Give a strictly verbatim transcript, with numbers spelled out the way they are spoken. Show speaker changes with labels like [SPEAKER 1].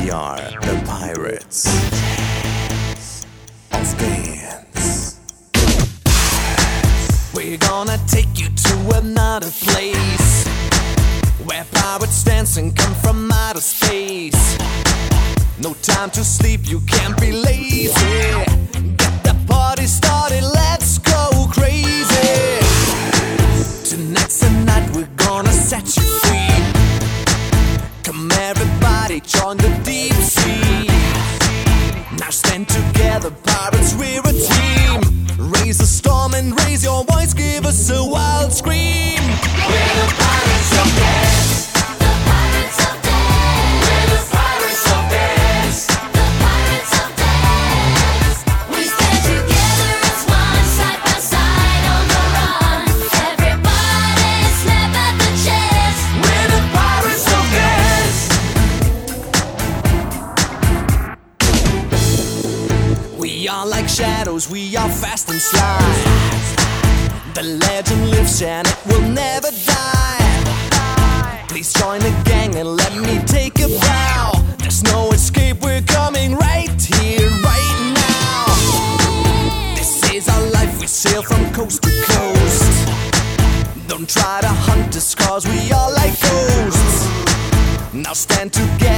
[SPEAKER 1] We are the pirates of dance.
[SPEAKER 2] We're gonna take you to another place where pirates dance and come from outer space. No time to sleep, you can't be lazy. Get the party started, let's go crazy. Tonight's the night we're gonna set you free. Come everybody, join the deep sea. Now stand together, pirates, we're a team. Raise the storm and raise your voice, give us a wild scream. We're the pirates of dance.
[SPEAKER 3] The pirates of dance.
[SPEAKER 2] We're the pirates of dance.
[SPEAKER 3] The pirates of dance. We stand together as one, side by side on the run. Everybody snap at the chance.
[SPEAKER 2] We're the pirates of dance. We are like shadows, we are fast and sly. The legend lives and it will never die. Please join the gang and let me take a bow. There's no escape, we're coming right here, right now. This is our life, we sail from coast to coast. Don't try to hunt us cause we are like ghosts. Now stand together.